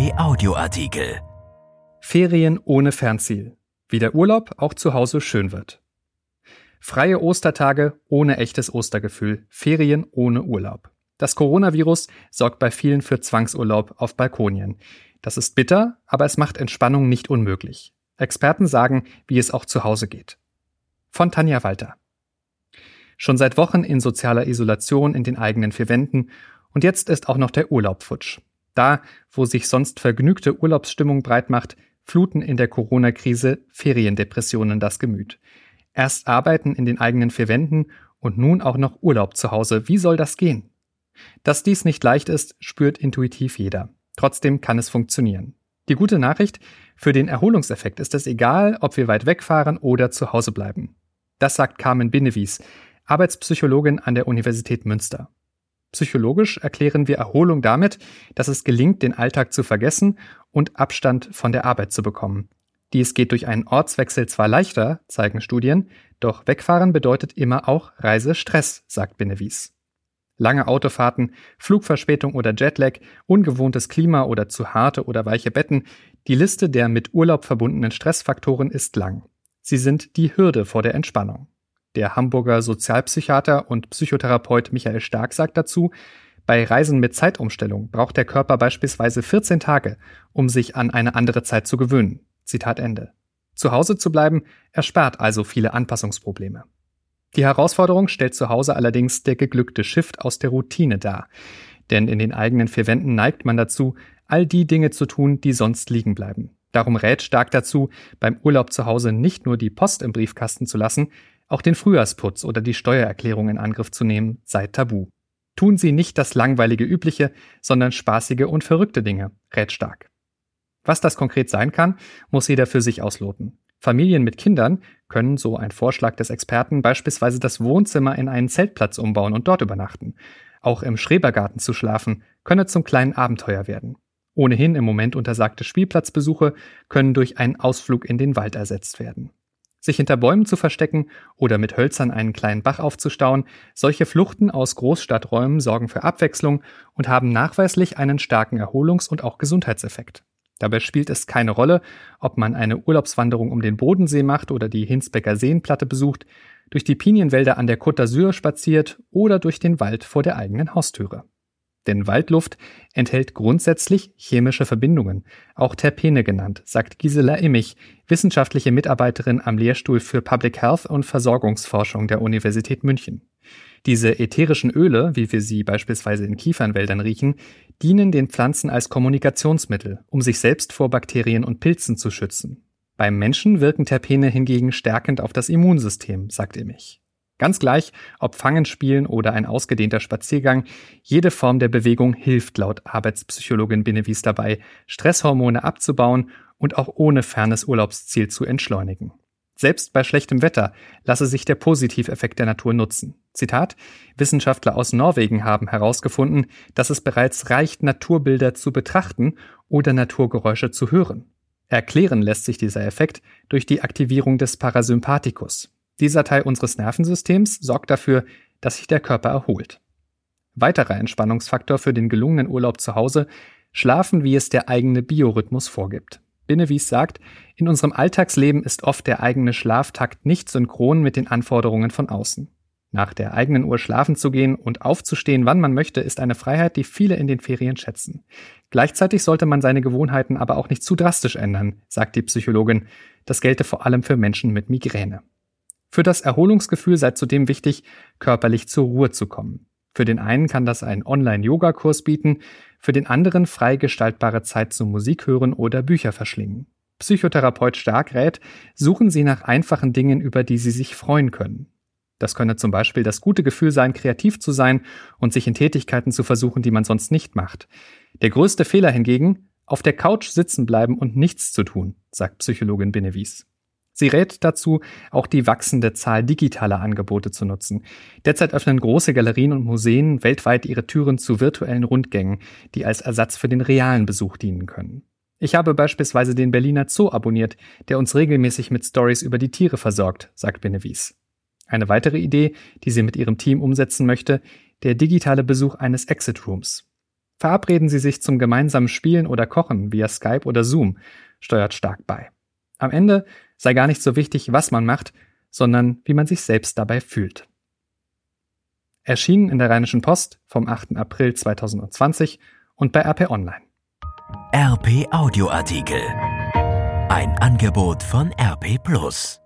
RP Audioartikel. Ferien ohne Fernziel. Wie der Urlaub auch zu Hause schön wird. Freie Ostertage ohne echtes Ostergefühl. Ferien ohne Urlaub. Das Coronavirus sorgt bei vielen für Zwangsurlaub auf Balkonien. Das ist bitter, aber es macht Entspannung nicht unmöglich. Experten sagen, wie es auch zu Hause geht. Von Tanja Walter. Schon seit Wochen in sozialer Isolation in den eigenen vier Wänden und jetzt ist auch noch der Urlaub futsch. Da, wo sich sonst vergnügte Urlaubsstimmung breitmacht, fluten in der Corona-Krise Feriendepressionen das Gemüt. Erst arbeiten in den eigenen vier Wänden und nun auch noch Urlaub zu Hause. Wie soll das gehen? Dass dies nicht leicht ist, spürt intuitiv jeder. Trotzdem kann es funktionieren. Die gute Nachricht: Für den Erholungseffekt ist es egal, ob wir weit wegfahren oder zu Hause bleiben. Das sagt Carmen Binnewies, Arbeitspsychologin an der Universität Münster. Psychologisch erklären wir Erholung damit, dass es gelingt, den Alltag zu vergessen und Abstand von der Arbeit zu bekommen. Dies geht durch einen Ortswechsel zwar leichter, zeigen Studien, doch wegfahren bedeutet immer auch Reisestress, sagt Binnewies. Lange Autofahrten, Flugverspätung oder Jetlag, ungewohntes Klima oder zu harte oder weiche Betten, die Liste der mit Urlaub verbundenen Stressfaktoren ist lang. Sie sind die Hürde vor der Entspannung. Der Hamburger Sozialpsychiater und Psychotherapeut Michael Stark sagt dazu, bei Reisen mit Zeitumstellung braucht der Körper beispielsweise 14 Tage, um sich an eine andere Zeit zu gewöhnen. Zitat Ende. Zu Hause zu bleiben erspart also viele Anpassungsprobleme. Die Herausforderung stellt zu Hause allerdings der geglückte Shift aus der Routine dar. Denn in den eigenen vier Wänden neigt man dazu, all die Dinge zu tun, die sonst liegen bleiben. Darum rät Stark dazu, beim Urlaub zu Hause nicht nur die Post im Briefkasten zu lassen, auch den Frühjahrsputz oder die Steuererklärung in Angriff zu nehmen, sei tabu. Tun Sie nicht das langweilige Übliche, sondern spaßige und verrückte Dinge, rät Stark. Was das konkret sein kann, muss jeder für sich ausloten. Familien mit Kindern können, so ein Vorschlag des Experten, beispielsweise das Wohnzimmer in einen Zeltplatz umbauen und dort übernachten. Auch im Schrebergarten zu schlafen, könne zum kleinen Abenteuer werden. Ohnehin im Moment untersagte Spielplatzbesuche können durch einen Ausflug in den Wald ersetzt werden. Sich hinter Bäumen zu verstecken oder mit Hölzern einen kleinen Bach aufzustauen, solche Fluchten aus Großstadträumen sorgen für Abwechslung und haben nachweislich einen starken Erholungs- und auch Gesundheitseffekt. Dabei spielt es keine Rolle, ob man eine Urlaubswanderung um den Bodensee macht oder die Hinsbecker Seenplatte besucht, durch die Pinienwälder an der Côte d'Azur spaziert oder durch den Wald vor der eigenen Haustüre. Denn Waldluft enthält grundsätzlich chemische Verbindungen, auch Terpene genannt, sagt Gisela Immich, wissenschaftliche Mitarbeiterin am Lehrstuhl für Public Health und Versorgungsforschung der Universität München. Diese ätherischen Öle, wie wir sie beispielsweise in Kiefernwäldern riechen, dienen den Pflanzen als Kommunikationsmittel, um sich selbst vor Bakterien und Pilzen zu schützen. Beim Menschen wirken Terpene hingegen stärkend auf das Immunsystem, sagt Immich. Ganz gleich, ob Fangen, Spielen oder ein ausgedehnter Spaziergang, jede Form der Bewegung hilft laut Arbeitspsychologin Binnewies dabei, Stresshormone abzubauen und auch ohne fernes Urlaubsziel zu entschleunigen. Selbst bei schlechtem Wetter lasse sich der Positiveffekt der Natur nutzen. Zitat: Wissenschaftler aus Norwegen haben herausgefunden, dass es bereits reicht, Naturbilder zu betrachten oder Naturgeräusche zu hören. Erklären lässt sich dieser Effekt durch die Aktivierung des Parasympathikus. Dieser Teil unseres Nervensystems sorgt dafür, dass sich der Körper erholt. Weiterer Entspannungsfaktor für den gelungenen Urlaub zu Hause: Schlafen, wie es der eigene Biorhythmus vorgibt. Binnewies sagt, in unserem Alltagsleben ist oft der eigene Schlaftakt nicht synchron mit den Anforderungen von außen. Nach der eigenen Uhr schlafen zu gehen und aufzustehen, wann man möchte, ist eine Freiheit, die viele in den Ferien schätzen. Gleichzeitig sollte man seine Gewohnheiten aber auch nicht zu drastisch ändern, sagt die Psychologin. Das gelte vor allem für Menschen mit Migräne. Für das Erholungsgefühl sei zudem wichtig, körperlich zur Ruhe zu kommen. Für den einen kann das ein Online-Yoga-Kurs bieten, für den anderen frei gestaltbare Zeit zum Musik hören oder Bücher verschlingen. Psychotherapeut Stark rät, suchen Sie nach einfachen Dingen, über die Sie sich freuen können. Das könne zum Beispiel das gute Gefühl sein, kreativ zu sein und sich in Tätigkeiten zu versuchen, die man sonst nicht macht. Der größte Fehler hingegen: auf der Couch sitzen bleiben und nichts zu tun, sagt Psychologin Binnewies. Sie rät dazu, auch die wachsende Zahl digitaler Angebote zu nutzen. Derzeit öffnen große Galerien und Museen weltweit ihre Türen zu virtuellen Rundgängen, die als Ersatz für den realen Besuch dienen können. Ich habe beispielsweise den Berliner Zoo abonniert, der uns regelmäßig mit Stories über die Tiere versorgt, sagt Binnewies. Eine weitere Idee, die sie mit ihrem Team umsetzen möchte: der digitale Besuch eines Exit Rooms. Verabreden Sie sich zum gemeinsamen Spielen oder Kochen via Skype oder Zoom, steuert stark bei. Am Ende sei gar nicht so wichtig, was man macht, sondern wie man sich selbst dabei fühlt. Erschienen in der Rheinischen Post vom 8. April 2020 und bei RP Online. RP Audioartikel. Ein Angebot von RP+.